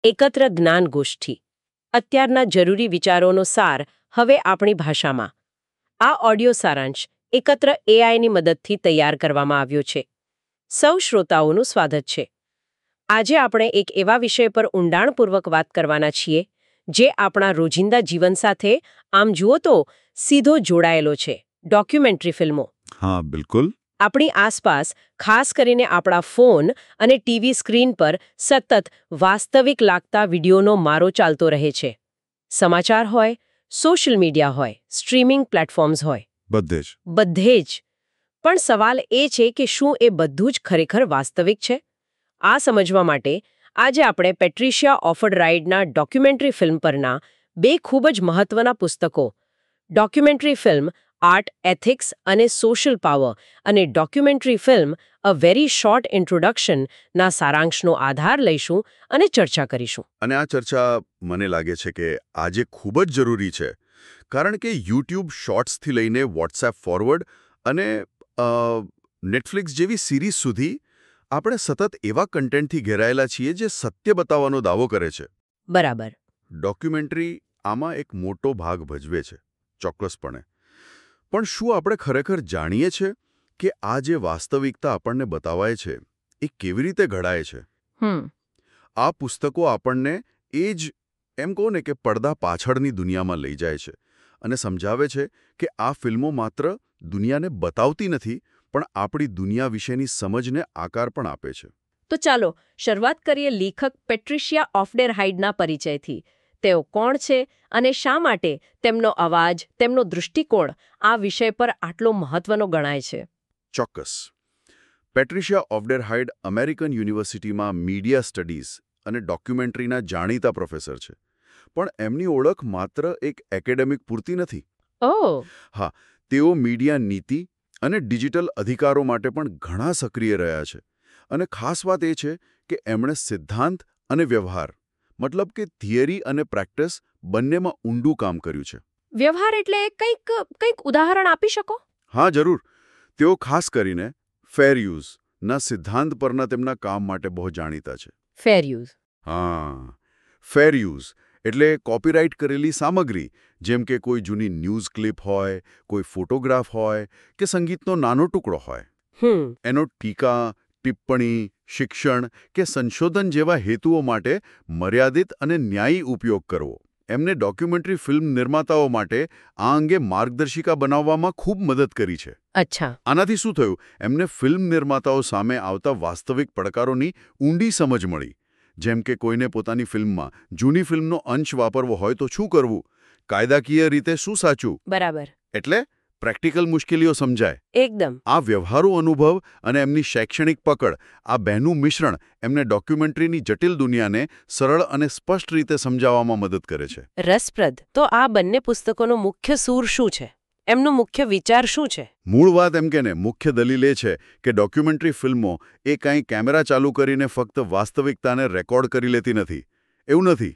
એકત્ર જ્ઞાન ગોષ્ઠી અત્યારના જરૂરી વિચારોનો સાર હવે આપણી ભાષામાં. આ ઓડિયો સારાંશ એકત્ર એઆઈની મદદથી તૈયાર કરવામાં આવ્યો છે. સૌ શ્રોતાઓનું સ્વાગત છે. આજે આપણે એક એવા વિષય પર ઊંડાણપૂર્વક વાત કરવાના છીએ જે આપણા રોજિંદા જીવન સાથે આમ જુઓ તો સીધો જોડાયેલો છે. ડોક્યુમેન્ટરી ફિલ્મો. હા, બિલકુલ. આપણી આસપાસ, ખાસ કરીને આપણા ફોન અને ટીવી સ્ક્રીન પર સતત વાસ્તવિક લાગતા વિડીયોનો મારો ચાલતો રહે છે. સમાચાર હોય, સોશિયલ મીડિયા હોય, સ્ટ્રીમિંગ પ્લેટફોર્મ્સ હોય, બધે જ. પણ સવાલ એ છે કે શું એ બધું જ ખરેખર વાસ્તવિક છે? આ સમજવા માટે આજે આપણે પેટ્રિશિયા ઓફર્ડ-રાઇડના ડોક્યુમેન્ટરી ફિલ્મ પરના બે ખૂબ જ મહત્વના પુસ્તકો, ડોક્યુમેન્ટરી ફિલ્મ આર્ટ, એથિક્સ અને સોશિયલ પાવર અને documentary film a very short introduction ના સારાંશનો આધાર લઈશું અને ચર્ચા કરીશું. અને આ ચર્ચા મને લાગે છે કે આજે ખૂબ જ જરૂરી છે, કારણ કે યુટ્યુબ શોર્ટ્સથી લઈને વોટ્સએપ ફોરવર્ડ અને નેટફ્લિક્સ જેવી સિરીઝ સુધી આપણે સતત એવા કન્ટેન્ટથી ઘેરાયેલા છીએ જે સત્ય બતાવવાનો દાવો કરે છે. બરાબર. ડોક્યુમેન્ટરી આમાં એક મોટો ભાગ ભજવે છે, ચોક્કસપણે. પણ શું આપણે ખરેખર જાણીએ છીએ કે આ જે વાસ્તવિકતા આપણને બતાવાય છે એ કેવી રીતે ઘડાય છે? આ પુસ્તકો આપણને એ જ એમ કહો ને કે પડદા પાછળની દુનિયામાં લઈ જાય છે અને સમજાવે છે કે આ ફિલ્મો માત્ર દુનિયાને બતાવતી નથી, પણ આપણી દુનિયા વિશેની સમજને આકાર પણ આપે છે. તો ચાલો શરૂઆત કરીએ લેખક પેટ્રિશિયા ઓફર્ડ-રાઇડના પરિચયથી. તેઓ કોણ છે અને શા માટે તેમનો અવાજ, તેમનો દૃષ્ટિકોણ આ વિષય પર આટલો મહત્વનો ગણાય છે? ચોક્કસ. પેટ્રિશિયા ઓફર્ડ-રાઇડ અમેરિકન યુનિવર્સિટીમાં મીડિયા સ્ટડીઝ અને ડોક્યુમેન્ટરીના જાણીતા પ્રોફેસર છે. પણ એમની ઓળખ માત્ર એક એકેડેમિક પૂરતી નથી. હા, તેઓ મીડિયા નીતિ અને ડિજિટલ અધિકારો માટે પણ ઘણા સક્રિય રહ્યા છે. અને ખાસ વાત એ છે કે એમણે સિદ્ધાંત અને વ્યવહાર, મતલબ કે થિયરી અને પ્રેક્ટિસ બંનેમાં ઊંડું કામ કર્યું છે. વ્યવહાર એટલે કંઈક ઉદાહરણ આપી શકો? હા, જરૂર. તેઓ ખાસ કરીને ફેર યુઝના સિદ્ધાંત પરના તેમના કામ માટે બહુ જાણીતા છે. Fair use? હા, ફેર યુઝ એટલે કોપીરાઇટ કરેલી સામગ્રી, જેમ કે કોઈ જૂની ન્યૂઝ ક્લિપ હોય, કોઈ ફોટોગ્રાફ હોય કે સંગીતનો નાનો ટુકડો હોય. એનો ટીકા, ટિપ્પણી, શિક્ષણ કે સંશોધન જેવા હેતુઓ માટે મર્યાદિત અને ન્યાયી ઉપયોગ કરવો. એમને ડોક્યુમેન્ટરી ફિલ્મ નિર્માતાઓ માટે આ અંગે માર્ગદર્શિકા બનાવવામાં ખૂબ મદદ કરી છે. અચ્છા. આનાથી શું થયું? એમને ફિલ્મ નિર્માતાઓ સામે આવતા વાસ્તવિક પડકારોની ઊંડી સમજ મળી. જેમ કે કોઈને પોતાની ફિલ્મમાં જૂની ફિલ્મનો અંશ વાપરવો હોય તો શું કરવું? કાયદાકીય રીતે શું સાચું? બરાબર. એટલે પ્રેક્ટિકલ મુશ્કેલીઓ સમજાય. એકદમ. આ વ્યવહારુ અનુભવ અને એમની શૈક્ષણિક પકડ, આ બેનું મિશ્રણ એમને ડોક્યુમેન્ટરીની જટિલ દુનિયાને સરળ અને સ્પષ્ટ રીતે સમજાવવામાં મદદ કરે છે. રસપ્રદ. તો આ બંને પુસ્તકોનો મુખ્ય સૂર શું છે? એમનો મુખ્ય વિચાર શું છે? મૂળ વાત એમ કે ને મુખ્ય દલીલ એ છે કે ડોક્યુમેન્ટરી ફિલ્મો એ કાંઈ કેમેરા ચાલુ કરીને ફક્ત વાસ્તવિકતાને રેકોર્ડ કરી લેતી નથી. એવું નથી.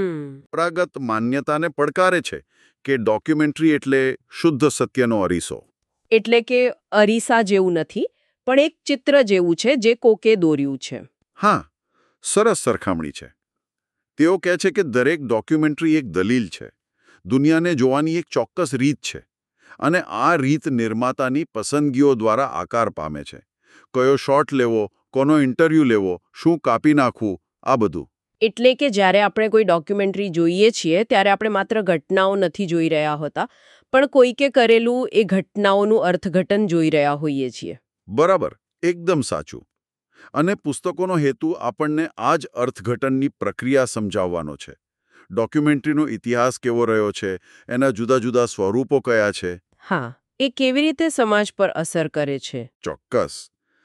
પરંપરાગત માન્યતાને પડકારે છે કે ડોક્યુમેન્ટરી એટલે શુદ્ધ સત્યનો અરીસો. એટલે કે અરીસા જેવું નથી, પણ એક ચિત્ર જેવું છે જે કોકે દોર્યું છે. હા, સરસ સરખામણી છે. તેઓ કહે છે કે દરેક ડોક્યુમેન્ટરી એક દલીલ છે, દુનિયાને જોવાની એક ચોક્કસ રીત છે, અને આ રીત નિર્માતાની પસંદગીઓ દ્વારા આકાર પામે છે. કયો શોટ લેવો, કોનો ઇન્ટરવ્યૂ લેવો, શું કાપી નાખવું, આ બધું. એટલે કે જ્યારે આપણે કોઈ ડોક્યુમેન્ટરી જોઈએ છીએ ત્યારે આપણે માત્ર ઘટનાઓ નથી જોઈ રહ્યા હોતા, પણ કોઈકે કરેલું એ ઘટનાઓનું અર્થઘટન જોઈ રહ્યા હોઈએ છીએ. બરાબર, એકદમ સાચું. અને પુસ્તકોનો હેતુ આપણને આ જ અર્થઘટનની પ્રક્રિયા સમજાવવાનો છે. ડોક્યુમેન્ટરીનો ઇતિહાસ કેવો રહ્યો છે, એના જુદા જુદા સ્વરૂપો કયા છે. હા, એ કેવી રીતે સમાજ પર અસર કરે છે. ચોક્કસ.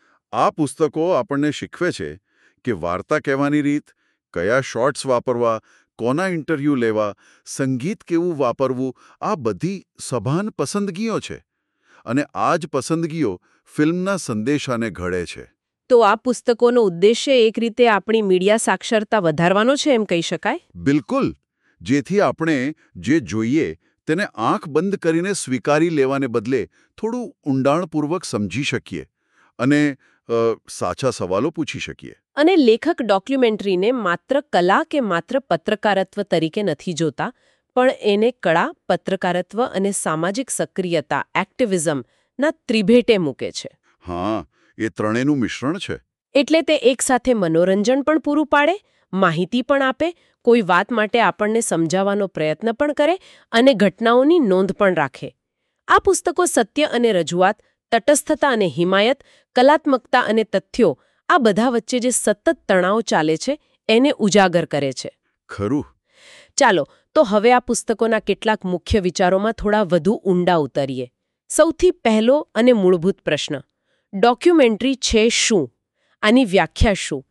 આ પુસ્તકો આપણને શીખવે છે કે વાર્તા કહેવાની રીત, કયા શોર્ટ્સ વાપરવા, કોના ઇન્ટરવ્યૂ લેવા, સંગીત કેવું વાપરવું, આ બધી સભાન પસંદગીઓ છે. અને આ જ પસંદગીઓ ફિલ્મના સંદેશાને ઘડે છે. તો આ પુસ્તકોનો ઉદ્દેશ્ય એક રીતે આપણી મીડિયા સાક્ષરતા વધારવાનો છે એમ કહી શકાય? બિલકુલ. જેથી આપણે જે જોઈએ તેને આંખ બંધ કરીને સ્વીકારી લેવાને બદલે થોડું ઊંડાણપૂર્વક સમજી શકીએ અને સાચા સવાલો પૂછી શકીએ. અને લેખક ડોક્યુમેન્ટરીને માત્ર કલા કે માત્ર પત્રકારત્વ તરીકે નથી જોતા, પણ એને કળા, પત્રકારત્વ અને સામાજિક સક્રિયતા એક્ટિવિઝમના ત્રિભેટે મૂકે છે. હા, એ ત્રણેયનું મિશ્રણ છે. એટલે તે એકસાથે મનોરંજન પણ પૂરું પાડે, માહિતી પણ આપે, કોઈ વાત માટે આપણને સમજાવવાનો પ્રયત્ન પણ કરે અને ઘટનાઓની નોંધ પણ રાખે. આ પુસ્તકો સત્ય અને રજૂઆત, તટસ્થતા અને હિમાયત, કલાત્મકતા અને તથ્યો, આ બધા વચ્ચે જે સતત તણાવ ચાલે છે એને ઉજાગર કરે છે. ખરું. ચાલો તો હવે આ પુસ્તકોના કેટલાક મુખ્ય વિચારોમાં થોડા વધુ ઊંડા ઉતરીએ. સૌથી પહેલો અને મૂળભૂત પ્રશ્ન, ડોક્યુમેન્ટરી છે શું? આની વ્યાખ્યા શું?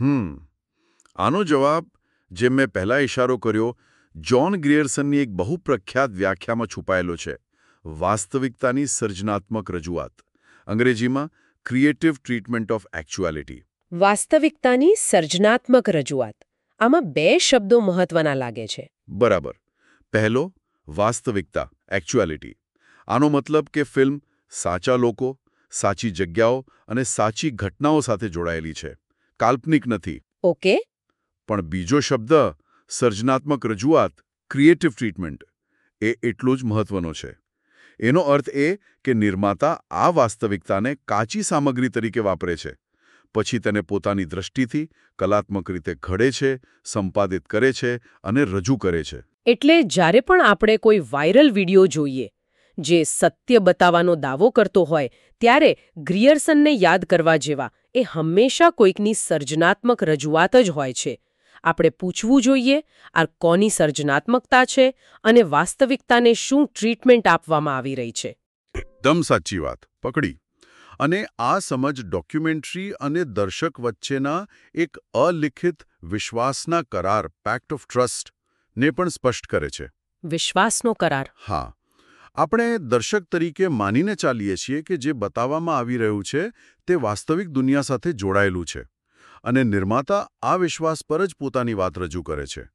આનો જવાબ, જેમ મેં પહેલા ઇશારો કર્યો, જ્હોન ગ્રીયર્સનની એક બહુ પ્રખ્યાત વ્યાખ્યામાં છુપાયેલો છે. વાસ્તવિકતાની સર્જનાત્મક રજૂઆત, અંગ્રેજીમાં ક્રિએટિવ ટ્રીટમેન્ટ ઓફ એક્ચ્યુઆલિટી. વાસ્તવિકતાની સર્જનાત્મક રજૂઆત. આમાં બે શબ્દો મહત્વના લાગે છે. બરાબર. પહેલો, વાસ્તવિકતા, એક્ચ્યુઆલિટી. આનો મતલબ કે ફિલ્મ સાચા લોકો, સાચી જગ્યાઓ અને સાચી ઘટનાઓ સાથે જોડાયેલી છે, કાલ્પનિક નથી. ઓકે. પણ બીજો શબ્દ, સર્જનાત્મક રજૂઆત, ક્રિએટિવ ટ્રીટમેન્ટ, એ એટલો જ મહત્વનો છે. એનો અર્થ એ કે નિર્માતા આ વાસ્તવિકતાને કાચી સામગ્રી તરીકે વાપરે છે, પછી તેને પોતાની દ્રષ્ટિથી કલાત્મક રીતે ઘડે છે, સંપાદિત કરે છે અને રજૂ કરે છે. એટલે જ્યારે પણ આપણે કોઈ વાયરલ વિડિયો જોઈએ જે સત્ય બતાવવાનો દાવો કરતો હોય, ત્યારે ગ્રીયર્સનને યાદ કરવા જેવા એ હંમેશા કોઈકની સર્જનાત્મક રજૂઆત જ હોય છે. આપણે પૂછવું જોઈએ, આ કોની સર્જનાત્મકતા છે અને વાસ્તવિકતાને શું ટ્રીટમેન્ટ આપવામાં આવી રહી છે. એકદમ સાચી વાત પકડી. અને આ સમજ ડોક્યુમેન્ટરી અને દર્શક વચ્ચેના એક અલિખિત વિશ્વાસના કરાર, પેક્ટ ઓફ ટ્રસ્ટ, ને પણ સ્પષ્ટ કરે છે. વિશ્વાસનો કરાર. હા. આપણે દર્શક તરીકે માનીને ચાલીએ છીએ કે જે બતાવવામાં આવી રહ્યું છે તે વાસ્તવિક દુનિયા સાથે જોડાયેલું છે, અને નિર્માતા આ વિશ્વાસ પર જ પોતાની વાત રજૂ કરે છે.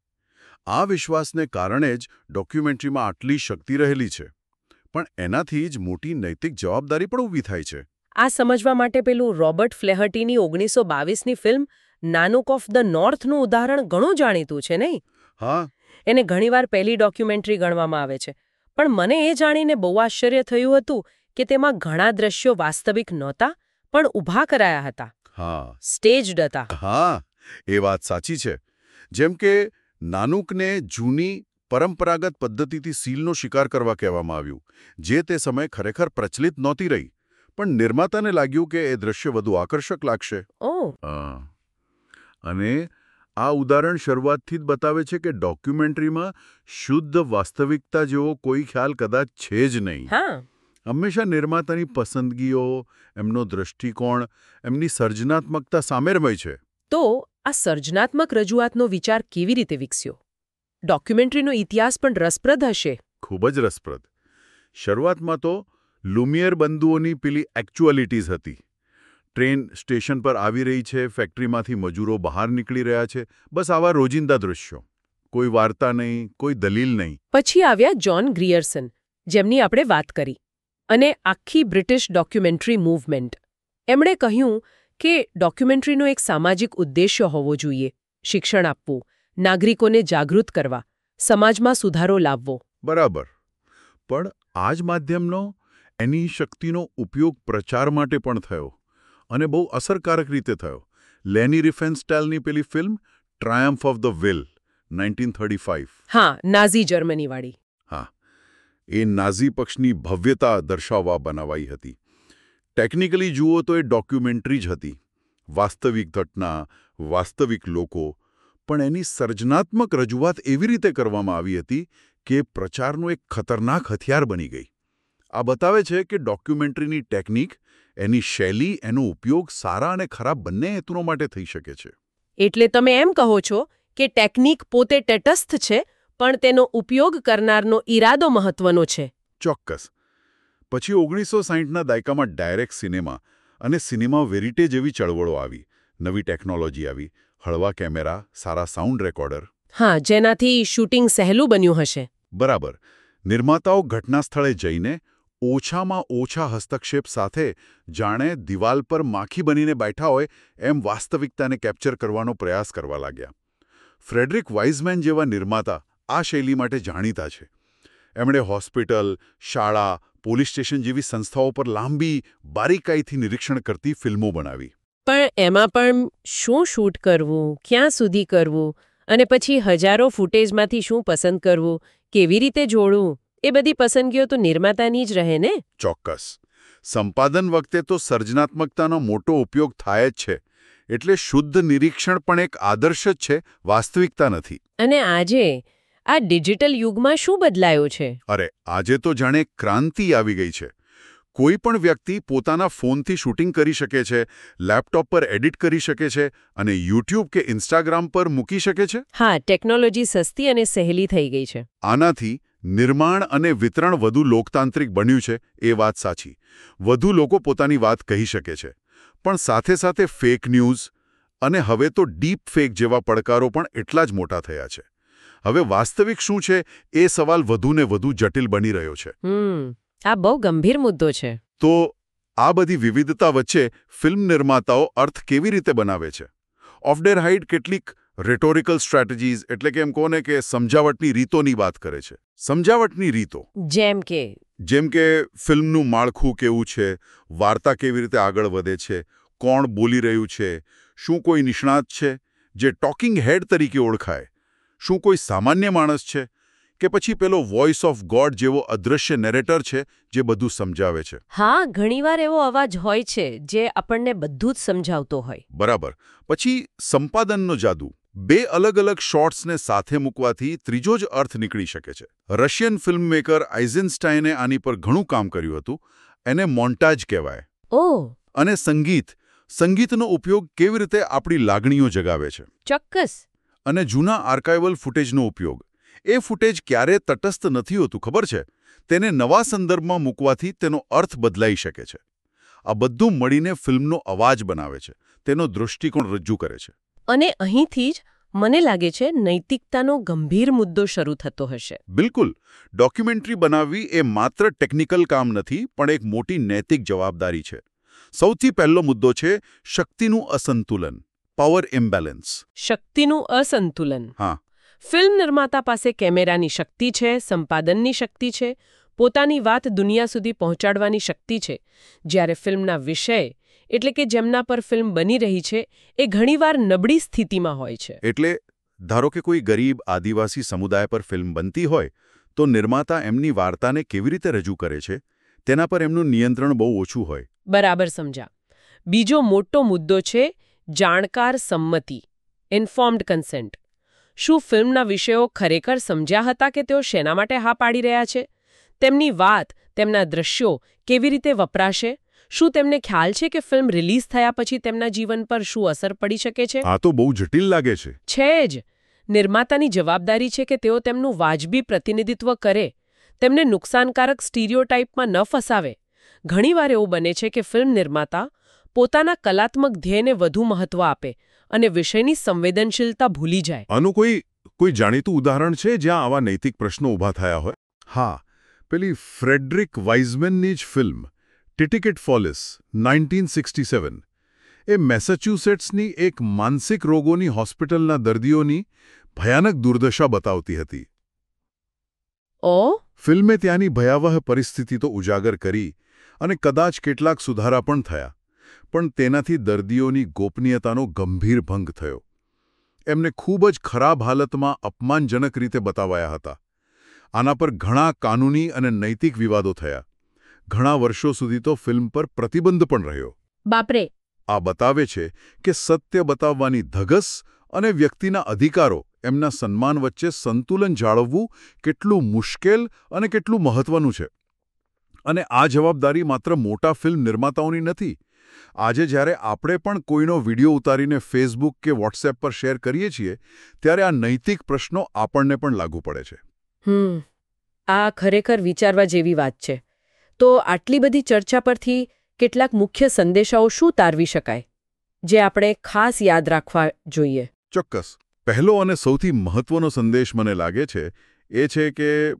આ વિશ્વાસને કારણે જ ડોક્યુમેન્ટરીમાં આટલી શક્તિ રહેલી છે, પણ એનાથી જ મોટી નૈતિક જવાબદારી પણ ઊભી થાય છે. આ સમજવા માટે પેલું રોબર્ટ ફ્લેહર્ટીની 1922ની ફિલ્મ નાનુક ઓફ ધ નોર્થનું ઉદાહરણ ઘણું જાણીતું છે, નહીં? હા. એને ઘણીવાર પહેલી ડોક્યુમેન્ટરી ગણવામાં આવે છે, પણ મને એ જાણીને બહુ આશ્ચર્ય થયું હતું કે તેમાં ઘણા દ્રશ્યો વાસ્તવિક નહોતા, પણ ઊભા કરાયા હતા. હા. સ્ટેજડ હતા. હા, એ વાત સાચી છે. જેમ કે નાનુકને જૂની પરંપરાગત પદ્ધતિથી સીલનો શિકાર કરવા કહેવામાં આવ્યું, જે તે સમયે ખરેખર પ્રચલિત નહોતી રહી, પણ નિર્માતાને લાગ્યું કે એ દ્રશ્ય વધુ આકર્ષક લાગશે. ઓહ. અને આ ઉદાહરણ શરૂઆતથી જ બતાવે છે કે ડોક્યુમેન્ટરીમાં શુદ્ધ વાસ્તવિકતા જેવો કોઈ ખ્યાલ કદાચ છે જ નહીં. હા. હંમેશા નિર્માતાની પસંદગીઓ, એમનો દૃષ્ટિકોણ, એમની સર્જનાત્મકતા સામેરમય છે. તો આ સર્જનાત્મક રજૂઆતનો વિચાર કેવી રીતે વિકસ્યો? ડોક્યુમેન્ટરીનો ઇતિહાસ પણ રસપ્રદ હશે. ખૂબ જ રસપ્રદ. શરૂઆતમાં તો લુમિયર બંધુઓની પેલી એક્ચ્યુઆલિટીઝ હતી. ટ્રેન સ્ટેશન પર આવી રહી છે, ફેક્ટરીમાંથી મજૂરો બહાર નીકળી રહ્યા છે, બસ આવા રોજિંદા દૃશ્યો. કોઈ વાર્તા નહીં, કોઈ દલીલ નહીં. પછી આવ્યા જ્હોન ગ્રીયર્સન, જેમની આપણે વાત કરી, અને આખી બ્રિટિશ ડોક્યુમેન્ટરી મૂવમેન્ટ. એમણે કહ્યું કે ડોક્યુમેન્ટરીનો એક સામાજિક ઉદ્દેશ્ય હોવો જોઈએ, શિક્ષણ આપવું, નાગરિકોને જાગૃત કરવા, સમાજમાં સુધારો લાવવો. બરાબર. પણ આ જ માધ્યમનો, એની શક્તિનો ઉપયોગ પ્રચાર માટે પણ થયો, અને બહુ અસરકારક રીતે થયો. લેની રિફેન્સ્ટેલની પેલી film triumph of the will, 1935. હા, નાઝી જર્મનીવાળી. હા, એ નાઝી પક્ષની ભવ્યતા દર્શાવવા બનાવાઈ હતી. ટેકનિકલી જુઓ તો એ ડોક્યુમેન્ટરી જ હતી. વાસ્તવિક ઘટના, વાસ્તવિક લોકો, પણ એની સર્જનાત્મક રજૂઆત એવી રીતે કરવામાં આવી હતી કે પ્રચારનું એક ખતરનાક હથિયાર બની ગઈ. આ બતાવે છે કે ડોક્યુમેન્ટરીની ટેકનિક, એની શૈલી, એનો ઉપયોગ સારા અને ખરાબ બંને હેતુઓ માટે થઈ શકે છે. એટલે તમે એમ કહો છો કે ટેકનિક પોતે તટસ્થ છે, પણ તેનો ઉપયોગ કરનારનો ઈરાદો મહત્વનો છે. ચોક્કસ. પછી 1960ના દાયકામાં ડાયરેક્ટ સિનેમા અને સિનેમા વેરિટે જેવી ચળવળો આવી. નવી ટેકનોલોજી આવી, હળવા કેમેરા, સારા સાઉન્ડ રેકોર્ડર. હા, જેનાથી શૂટિંગ સહેલું બન્યું હશે. બરાબર. નિર્માતાઓ ઘટના સ્થળે જઈને ઓછામાં ઓછા હસ્તક્ષેપ સાથે જાણે દિવાલ પર માખી બનીને બેઠા હોય એમ વાસ્તવિકતાને કેપ્ચર કરવાનો પ્રયાસ કરવા લાગ્યા. ફ્રેડરિક વાઇઝમેન જેવા નિર્માતા આ શૈલી માટે જાણીતા છે. એમણે હોસ્પિટલ, શાળા, પોલીસ સ્ટેશન જેવી સંસ્થાઓ પર લાંબી, બારીકાઈથી નિરીક્ષણ કરતી ફિલ્મો બનાવી. પણ એમાં પણ શું શૂટ કરવું, ક્યાં સુધી કરવું, અને પછી હજારો ફૂટેજમાંથી શું પસંદ કરવું, કેવી રીતે જોડવું, એ બધી પસંદગીઓ તો નિર્માતાની જ રહે ને? ચોક્કસ. સંપાદન વખતે તો સર્જનાત્મકતાનો મોટો ઉપયોગ થાય જ છે. એટલે શુદ્ધ નિરીક્ષણ પણ એક આદર્શ જ છે, વાસ્તવિકતા નથી. અને આજે આ ડિજિટલ યુગમાં શું બદલાયો છે? અરે, આજે તો જાણે ક્રાંતિ આવી ગઈ છે. કોઈ પણ વ્યક્તિ પોતાના ફોનથી શૂટિંગ કરી શકે છે, લેપટોપ પર એડિટ કરી શકે છે અને યુટ્યુબ કે ઇન્સ્ટાગ્રામ પર મૂકી શકે છે. હા, ટેકનોલોજી સસ્તી અને સહેલી થઈ ગઈ છે. આનાથી નિર્માણ અને વિતરણ વધુ લોકતાંત્રિક બન્યું છે, એ વાત સાચી. વધુ લોકો પોતાની વાત કહી શકે છે. પણ સાથે સાથે ફેક ન્યૂઝ અને હવે તો ડીપ ફેક જેવા પડકારો પણ એટલા જ મોટા થયા છે. હવે વાસ્તવિક શું છે એ સવાલ વધુને વધુ જટિલ બની રહ્યો છે. આ બહુ ગંભીર મુદ્દો છે. તો આ બધી વિવિધતા વચ્ચે ફિલ્મ નિર્માતાઓ અર્થ કેવી રીતે બનાવે છે? ઓફ ડેર હાઇડ કેટલીક રેટોરિકલ સ્ટ્રેટેજીઝ એટલે કે એમ કોને કે સમજાવટની રીતોની વાત કરે છે. સમજાવટની રીતો જેમ કે ફિલ્મનું માળખું કેવું છે, વાર્તા કેવી રીતે આગળ વધે છે, કોણ બોલી રહ્યું છે, શું કોઈ નિષ્ણાત છે જે ટોકિંગ હેડ તરીકે ઓળખાય, શું કોઈ સામાન્ય માણસ છે કે પછી પેલો વોઇસ ઓફ ગોડ જેવો અદૃશ્ય નેરેટર છે જે બધું સમજાવે છે. હા, ઘણીવાર એવો અવાજ હોય છે જે આપણને બધું જ સમજાવતો હોય. બરાબર. પછી સંપાદનનો જાદુ. બે અલગ અલગ શોટ્સને સાથે મૂકવાથી ત્રીજો જ અર્થ નીકળી શકે છે. રશિયન ફિલ્મમેકર આઇઝનસ્ટાઈને આની પર ઘણું કામ કર્યું હતું. એને મોન્ટાજ કહેવાય. ઓહ. અને સંગીતનો ઉપયોગ કેવી રીતે આપણી લાગણીઓ જગાવે છે. ચોક્કસ. અને જૂના આર્કાઇવલ ફૂટેજનો ઉપયોગ. એ ફૂટેજ ક્યારે તટસ્થ નથી હોતું, ખબર છે? તેને નવા સંદર્ભમાં મૂકવાથી તેનો અર્થ બદલાઈ શકે છે. આ બધું મળીને ફિલ્મનો અવાજ બનાવે છે, તેનો દૃષ્ટિકોણ રજૂ કરે છે. અને અહીંથી જ મને લાગે છે નૈતિકતાનો ગંભીર મુદ્દો શરૂ થતો હશે. બિલકુલ. ડોક્યુમેન્ટરી બનાવવી એ માત્ર ટેકનિકલ કામ નથી, પણ એક મોટી નૈતિક જવાબદારી છે. સૌથી પહેલો મુદ્દો છે શક્તિનું અસંતુલન, પાવર ઇમ્બેલેન્સ. શક્તિનું અસંતુલન. હા. ફિલ્મ નિર્માતા પાસે કેમેરાની શક્તિ છે, સંપાદનની શક્તિ છે, પોતાની વાત દુનિયા સુધી પહોંચાડવાની શક્તિ છે. જ્યારે ફિલ્મના વિષય એટલે કે જેમના પર ફિલ્મ બની રહી છે એ ઘણીવાર નબળી સ્થિતિમાં હોય છે. એટલે ધારો કે કોઈ ગરીબ આદિવાસી સમુદાય પર ફિલ્મ બનતી હોય તો નિર્માતા એમની વાર્તાને કેવી રીતે રજૂ કરે છે તેના પર એમનું નિયંત્રણ બહુ ઓછું હોય. બરાબર સમજ્યા. બીજો મોટો મુદ્દો છે જાણકાર સંમતિ, ઇન્ફોર્મ્ડ કન્સેન્ટ. શું ફિલ્મના વિષયો ખરેખર સમજ્યા હતા કે તેઓ શેના માટે હા પાડી રહ્યા છે? તેમની વાત, તેમના દ્રશ્યો કેવી રીતે વપરાશે? શું તેમને ખ્યાલ છે કે ફિલ્મ રિલીઝ થયા પછી તેમના જીવન પર શું અસર પડી શકે છે? આ તો બહુ જટિલ લાગે છે. છે જ. નિર્માતાની જવાબદારી છે કે તેઓ તેમનું વાજબી પ્રતિનિધિત્વ કરે, તેમને નુકસાનકારક સ્ટીરિયોટાઇપમાં ન ફસાવે. ઘણીવાર એવું બને છે કે ફિલ્મ નિર્માતા પોતાના કલાત્મક ધ્યેયને વધુ મહત્વ આપે અને વિષયની સંવેદનશીલતા ભૂલી જાય. આનું કોઈ જાણીતું ઉદાહરણ છે જ્યાં આવા નૈતિક પ્રશ્નો ઊભા થયા હોય? હા, પેલી ફ્રેડરિક વાઇઝમેનની જ ફિલ્મ ટિકિટ ફોલિસ 1967 એ મેસેચ્યુસેટ્સની એક માનસિક રોગોની હોસ્પિટલના દર્દીઓની ભયાનક દુર્દશા બતાવતી હતી. ફિલ્મે ત્યાંની ભયાવહ પરિસ્થિતિ તો ઉજાગર કરી અને કદાચ કેટલાક સુધારા પણ થયા, પણ તેનાથી દર્દીઓની ગોપનીયતાનો ગંભીર ભંગ થયો. એમને ખૂબ જ ખરાબ હાલતમાં અપમાનજનક રીતે બતાવાયા હતા. આના પર ઘણા કાનૂની અને નૈતિક વિવાદો થયા. ઘણા વર્ષો સુધી તો ફિલ્મ પર પ્રતિબંધ પણ રહ્યો. બાપરે. આ બતાવે છે કે સત્ય બતાવવાની ધગસ અને વ્યક્તિના અધિકારો, એમના સન્માન વચ્ચે સંતુલન જાળવવું કેટલું મુશ્કેલ અને કેટલું મહત્વનું છે. અને આ જવાબદારી માત્ર મોટા ફિલ્મ નિર્માતાઓની નથી. આજે જ્યારે આપણે પણ કોઈનો વિડીયો ઉતારીને ફેસબુક કે વોટ્સએપ પર શેર કરીએ છીએ ત્યારે આ નૈતિક પ્રશ્નો આપણને પણ લાગુ પડે છે. આ ખરેખર વિચારવા જેવી વાત છે. તો આટલી બધી ચર્ચા પરથી કેટલાક મુખ્ય સંદેશાઓ શું તારવી શકાય જે આપણે ખાસ યાદ રાખવા જોઈએ? ચોક્કસ. પહેલો અને સૌથી મહત્વનો સંદેશ મને લાગે છે એ છે કે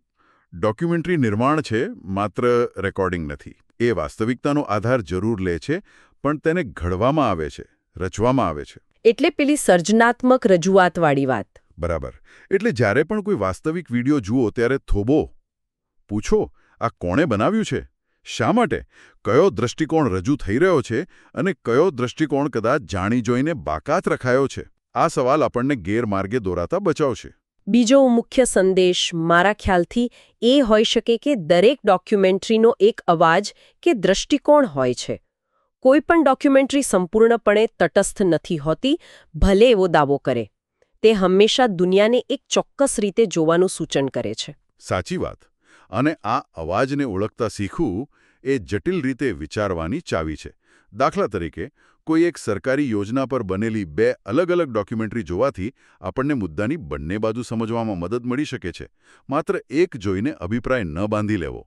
ડોક્યુમેન્ટરી નિર્માણ છે, માત્ર રેકોર્ડિંગ નથી. એ વાસ્તવિકતાનો આધાર જરૂર લે છે, પણ તેને ઘડવામાં આવે છે, રચવામાં આવે છે. એટલે પેલી સર્જનાત્મક રજૂઆતવાળી વાત. બરાબર. એટલે જ્યારે પણ કોઈ વાસ્તવિક વિડિયો જુઓ ત્યારે થોભો, પૂછો, આ કોણે બનાવ્યું છે? શા માટે? કયો દૃષ્ટિકોણ રજૂ થઈ રહ્યો છે અને કયો દૃષ્ટિકોણ કદાચ જાણી જોઈને બાકાત રખાયો છે? આ સવાલ આપણને ગેરમાર્ગે દોરાતા બચાવશે. બીજો મુખ્ય સંદેશ મારા ખ્યાલથી એ હોઈ શકે કે દરેક ડોક્યુમેન્ટરીનો એક અવાજ કે દૃષ્ટિકોણ હોય છે. કોઈ પણ ડોક્યુમેન્ટરી સંપૂર્ણપણે તટસ્થ નથી હોતી, ભલે એવો દાવો કરે. તે હંમેશા દુનિયાને એક ચોક્કસ રીતે જોવાનું સૂચન કરે છે. સાચી વાત. અને આ અવાજને ઓળખતા શીખવું એ જટિલ રીતે વિચારવાની ચાવી છે. દાખલા તરીકે, કોઈ એક સરકારી યોજના પર બનેલી 2 અલગ-અલગ ડોક્યુમેન્ટરી જોવાથી આપણને મુદ્દાની બંને બાજુ સમજવામાં મદદ મળી શકે છે. માત્ર એક જોઈને અભિપ્રાય ન બાંધી લેવો.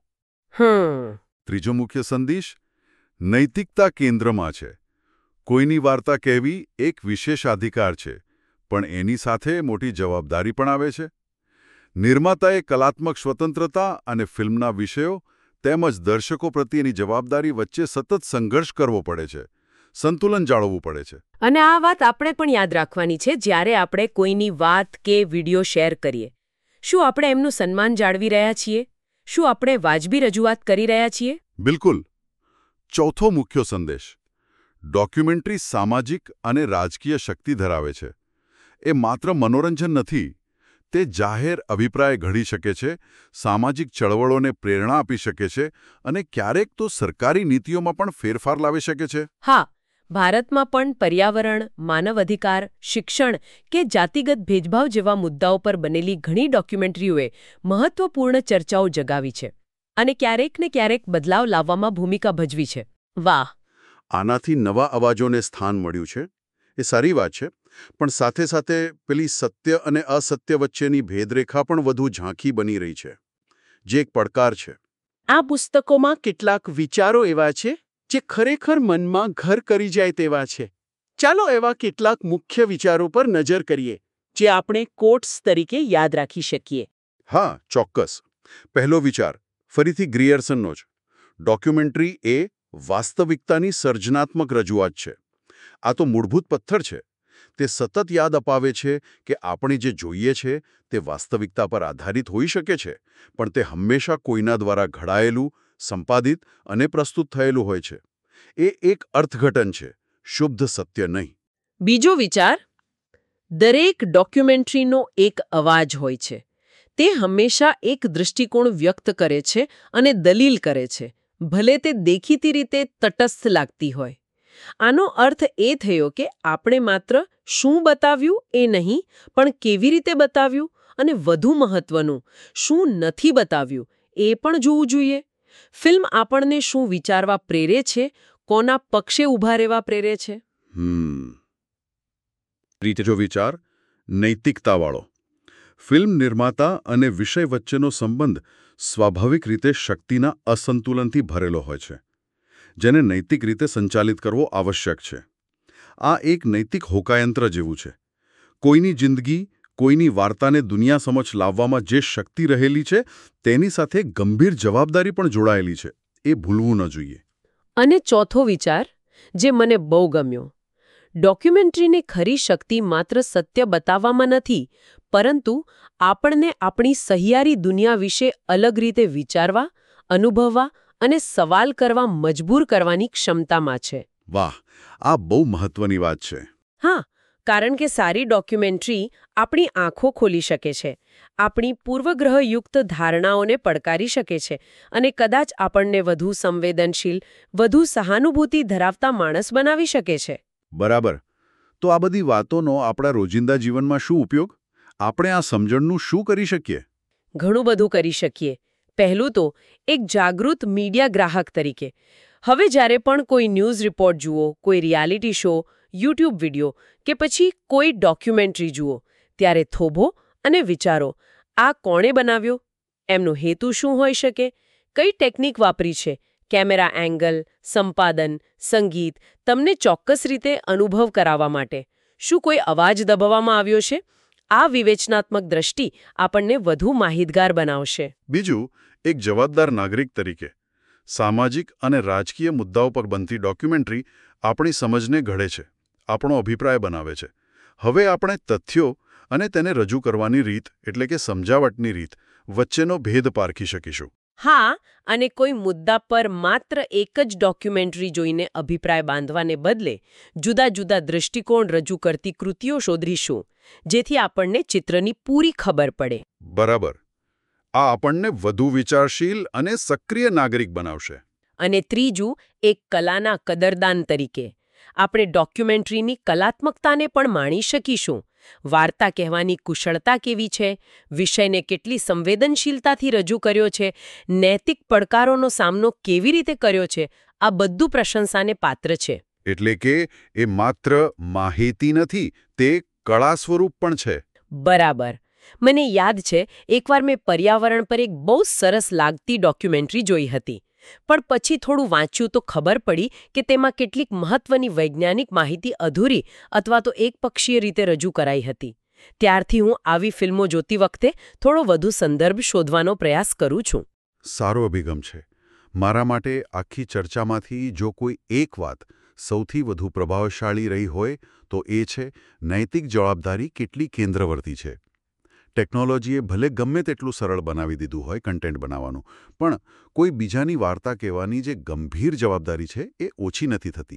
ત્રીજો મુખ્ય સંદેશ નૈતિકતા કેન્દ્રમાં છે. કોઈની વાર્તા કહેવી એક વિશેષાધિકાર છે, પણ એની સાથે મોટી જવાબદારી પણ આવે છે. નિર્માતાએ કલાત્મક સ્વતંત્રતા અને ફિલ્મના વિષયો તેમજ દર્શકો પ્રત્યેની જવાબદારી વચ્ચે સતત સંઘર્ષ કરવો પડે છે. સંતુલન જાળવવું પડે છે. અને આ વાત આપણે પણ યાદ રાખવાની છે જ્યારે આપણે કોઈની વાત કે વિડિયો શેર કરીએ. શું આપણે એમનું સન્માન જાળવી રહ્યા છીએ? શું આપણે વાજબી રજૂઆત કરી રહ્યા છીએ? બિલકુલ. ચોથો મુખ્ય સંદેશ ડોક્યુમેન્ટરી સામાજિક અને રાજકીય શક્તિ ધરાવે છે. એ માત્ર મનોરંજન નથી. તે જાહેર અભિપ્રાય ઘડી શકે છે, સામાજિક ચળવળોને પ્રેરણા આપી શકે છે અને ક્યારેક તો સરકારી નીતિઓમાં પણ ફેરફાર લાવી શકે છે. હા, ભારતમાં પણ પર્યાવરણ, માનવ અધિકાર, શિક્ષણ કે જાતિગત ભેદભાવ જેવા મુદ્દાઓ પર બનેલી ઘણી ડોક્યુમેન્ટરીઓએ મહત્વપૂર્ણ ચર્ચાઓ જગાવી છે અને ક્યારેક ને ક્યારેક બદલાવ લાવવામાં ભૂમિકા ભજવી છે. વાહ! આનાથી નવા અવાજોને સ્થાન મળ્યું છે. એ સારી વાત છે, પણ સાથે સાથે પેલી સત્ય અને અસત્ય વચ્ચેની ભેદરેખા પણ વધુ ઝાંખી બની રહી છે, જે એક પડકાર છે. આ પુસ્તકોમાં કેટલાક વિચારો એવા છે જે ખરેખર મનમાં ઘર કરી જાય તેવા છે. ચાલો એવા કેટલાક મુખ્ય વિચારો પર નજર કરીએ, જે આપણે કોટ્સ તરીકે યાદ રાખી શકીએ. હા, ચોક્કસ. પહેલો વિચાર ફરીથી ગ્રીયર્સનનો જ. ડોક્યુમેન્ટરી એ વાસ્તવિકતાની સર્જનાત્મક રજૂઆત છે. આ તો મૂળભૂત પથ્થર છે. તે સતત યાદ અપાવે છે કે આપણે જે જોઈએ છે તે વાસ્તવિકતા પર આધારિત હોઈ શકે છે, પણ તે હંમેશા કોઈના દ્વારા ઘડાયેલું, સંપાદિત અને પ્રસ્તુત થયેલું હોય છે. એ એક અર્થઘટન છે, શુદ્ધ સત્ય નહીં. બીજો વિચાર દરેક ડોક્યુમેન્ટરીનો એક અવાજ હોય છે. તે હંમેશા એક દૃષ્ટિકોણ વ્યક્ત કરે છે અને દલીલ કરે છે, ભલે તે દેખીતી રીતે તટસ્થ લાગતી હોય. આનો અર્થ એ થયો કે આપણે માત્ર શું બતાવ્યું એ નહીં, પણ કેવી રીતે બતાવ્યું અને વધુ મહત્વનું, શું નથી બતાવ્યું એ પણ જોવું જોઈએ. ફિલ્મ આપણને શું વિચારવા પ્રેરે છે, કોના પક્ષે ઊભા રહેવા પ્રેરે છે. ત્રીજો વિચાર નૈતિકતાવાળો. ફિલ્મ નિર્માતા અને વિષય વચ્ચેનો સંબંધ સ્વાભાવિક રીતે શક્તિના અસંતુલનથી ભરેલો હોય છે, જેને નૈતિક રીતે સંચાલિત કરવો આવશ્યક છે. આ એક નૈતિક હોકાયંત્ર જેવું છે. કોઈની જિંદગી, કોઈની વાર્તાને દુનિયા સમક્ષ લાવવામાં જે શક્તિ રહેલી છે, તેની સાથે ગંભીર જવાબદારી પણ જોડાયેલી છે. એ ભૂલવું ન જોઈએ. અને ચોથો વિચાર, જે મને બહુ ગમ્યો, ડોક્યુમેન્ટરીની ખરી શક્તિ માત્ર સત્ય બતાવવામાં નથી, પરંતુ આપણને આપણી સહિયારી દુનિયા વિશે અલગ રીતે વિચારવા, અનુભવવા અને સવાલ કરવા મજબૂર કરવાની ક્ષમતામાં છે. વાહ, આ બહુ મહત્વની વાત છે. હા, કારણ કે સારી ડોક્યુમેન્ટરી આપણી આંખો ખોલી શકે છે, આપણી પૂર્વગ્રહયુક્ત ધારણાઓને પડકારી શકે છે અને કદાચ આપણને વધુ સંવેદનશીલ, વધુ સહાનુભૂતિ ધરાવતા માણસ બનાવી શકે છે. બરાબર. તો આ બધી વાતોનો આપણા રોજિંદા જીવનમાં શું ઉપયોગ? આપણે આ સમજણનું શું કરી શકીએ? ઘણું બધું કરી શકીએ. પહેલું તો એક જાગૃત મીડિયા ગ્રાહક તરીકે. હવે જ્યારે પણ કોઈ ન્યૂઝ રિપોર્ટ જુઓ, કોઈ રિયાલિટી શો, યુટ્યુબ વિડિયો કે પછી કોઈ ડોક્યુમેન્ટરી જુઓ, ત્યારે થોભો અને વિચારો, આ કોણે બનાવ્યો? એમનો હેતુ શું હોઈ શકે? કઈ ટેકનિક વાપરી છે? કેમેરા એંગલ, સંપાદન, સંગીત, તમને ચોક્કસ રીતે અનુભવ કરાવવા માટે. શું કોઈ અવાજ દબાવવામાં આવ્યો છે? આ વિવેચનાત્મક દ્રષ્ટિ આપણને વધુ માહિતગાર બનાવશે. બીજું, એક જવાબદાર નાગરિક તરીકે સામાજિક અને રાજકીય મુદ્દાઓ પર બનતી ડોક્યુમેન્ટરી આપણી સમજને ઘડે છે, આપણો અભિપ્રાય બનાવે છે. હવે આપણે તથ્યો અને તેને રજૂ કરવાની રીત એટલે કે સમજાવટની રીત વચ્ચેનો ભેદ પારખી શકીશું. હા, અને કોઈ મુદ્દા પર માત્ર એક જ ડોક્યુમેન્ટરી જોઈને અભિપ્રાય બાંધવાને બદલે જુદા જુદા દૃષ્ટિકોણ રજૂ કરતી કૃતિઓ શોધીશું, જેથી આપણને ચિત્રની પૂરી ખબર પડે. બરાબર. આ આપણને વધુ વિચારશીલ અને સક્રિય નાગરિક બનાવશે. અને ત્રીજું, એક કલાના કદરદાન તરીકે આપણે ડોક્યુમેન્ટરીની કલાત્મકતાને પણ માણી શકીશું. વાર્તા કહેવાની કુશળતા કેવી છે, વિષયને કેટલી સંવેદનશીલતાથી રજૂ કર્યો છે, નૈતિક પડકારોનો સામનો કેવી રીતે કર્યો છે, આ બધું પ્રશંસાને પાત્ર છે. એટલે કે એ માત્ર માહિતી નથી, તે કળા સ્વરૂપ પણ છે. બરાબર. મને યાદ છે, એકવાર મેં પર્યાવરણ પર એક બહુ સરસ લાગતી ડોક્યુમેન્ટરી જોઈ હતી, પણ પછી થોડું વાંચ્યું તો ખબર પડી કે તેમાં કેટલીક મહત્વની વૈજ્ઞાનિક માહિતી અધૂરી અથવા તો એકપક્ષીય રીતે રજૂ કરાઈ હતી. ત્યારથી હું આવી ફિલ્મો જોતી વખતે થોડો વધુ સંદર્ભ શોધવાનો પ્રયાસ કરું છું. સારો અભિગમ છે. મારા માટે આખી ચર્ચામાંથી જો કોઈ એક વાત સૌથી વધુ પ્રભાવશાળી રહી હોય તો એ છે નૈતિક જવાબદારી કેટલી કેન્દ્રવર્તી છે. ટેકનોલોજીએ ભલે ગમે તેટલું સરળ બનાવી દીધું હોય કન્ટેન્ટ બનાવવાનું, પણ કોઈ બીજાની વાર્તા કહેવાની જે ગંભીર જવાબદારી છે એ ઓછી નથી થતી.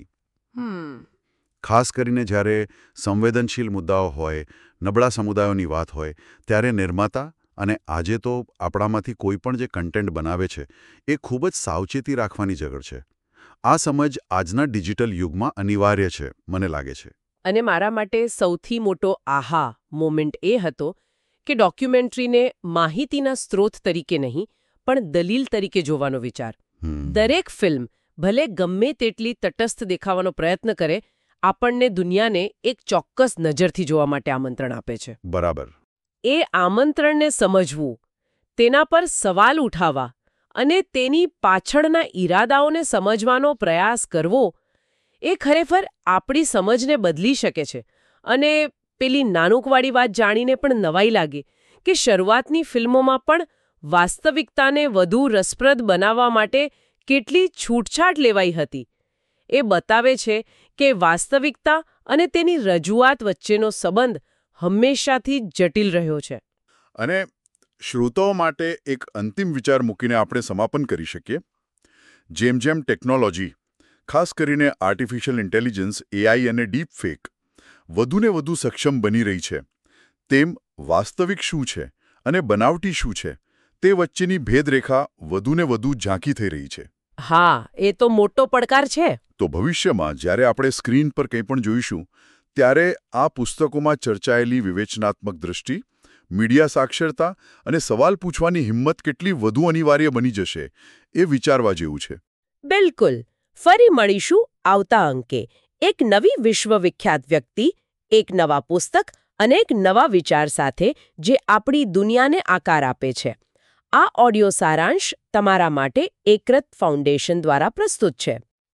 ખાસ કરીને જ્યારે સંવેદનશીલ મુદ્દાઓ હોય, નબળા સમુદાયોની વાત હોય, ત્યારે નિર્માતા અને આજે તો આપણામાંથી કોઈ પણ જે કન્ટેન્ટ બનાવે છે એ ખૂબ જ સાવચેતી રાખવાની જરૂર છે. આ સમજ આજના ડિજિટલ યુગમાં અનિવાર્ય છે, મને લાગે છે. અને મારા માટે સૌથી મોટો આહા મોમેન્ટ એ હતો કે ડોક્યુમેન્ટરીને માહિતીના સ્ત્રોત તરીકે નહીં, પણ દલીલ તરીકે જોવાનો વિચાર. દરેક ફિલ્મ ભલે ગમે તેટલી તટસ્થ દેખાવાનો પ્રયત્ન કરે, આપણને દુનિયાને એક ચોક્કસ નજરથી જોવા માટે આમંત્રણ આપે છે. બરાબર. એ આમંત્રણને સમજવું, તેના પર સવાલ ઉઠાવવા અને તેની પાછળના ઈરાદાઓને સમજવાનો પ્રયાસ કરવો, એ ખરેખર આપણી સમજને બદલી શકે છે. અને પેલી નાનકવાળી વાત જાણીને પણ નવાઈ લાગી કે શરૂઆતની ફિલ્મોમાં પણ વાસ્તવિકતાને વધુ રસપ્રદ બનાવવા માટે કેટલી છૂટછાટ લેવાઈ હતી. એ બતાવે છે કે વાસ્તવિકતા અને તેની રજૂઆત વચ્ચેનો સંબંધ હંમેશાથી જટિલ રહ્યો છે. અને શ્રોતાઓ માટે એક અંતિમ વિચાર મૂકીને આપણે સમાપન કરી શકીએ. જેમ જેમ ટેકનોલોજી, ખાસ કરીને આર્ટિફિશિયલ ઇન્ટેલિજન્સ, એઆઈ અને ડીપ ફેક વધુને વધુ સક્ષમ બની રહી છે, તેમ વાસ્તવિક શું છે અને બનાવટી શું છે તે વચ્ચેની ભેદરેખા વધુને વધુ ઝાંખી થઈ રહી છે. હા, એ તો મોટો પડકાર છે. તો ભવિષ્યમાં જ્યારે આપણે સ્ક્રીન પર કંઈ પણ જોઈશું, ત્યારે આ પુસ્તકોમાં ચર્ચાયેલી વિવેચનાત્મક દૃષ્ટિ, મીડિયા સાક્ષરતા અને સવાલ પૂછવાની હિંમત કેટલી વધુ અનિવાર્ય બની જશે એ વિચારવા જેવું છે. બિલકુલ. ફરી મળીશું આવતા અંકે. એક નવી વિશ્વવિખ્યાત વ્યક્તિ, એક નવા પુસ્તક અને એક નવા વિચાર સાથે જે આપણી દુનિયાને આકાર આપે છે. આ ઓડિયો સારાંશ તમારા માટે એકરત ફાઉન્ડેશન દ્વારા પ્રસ્તુત છે.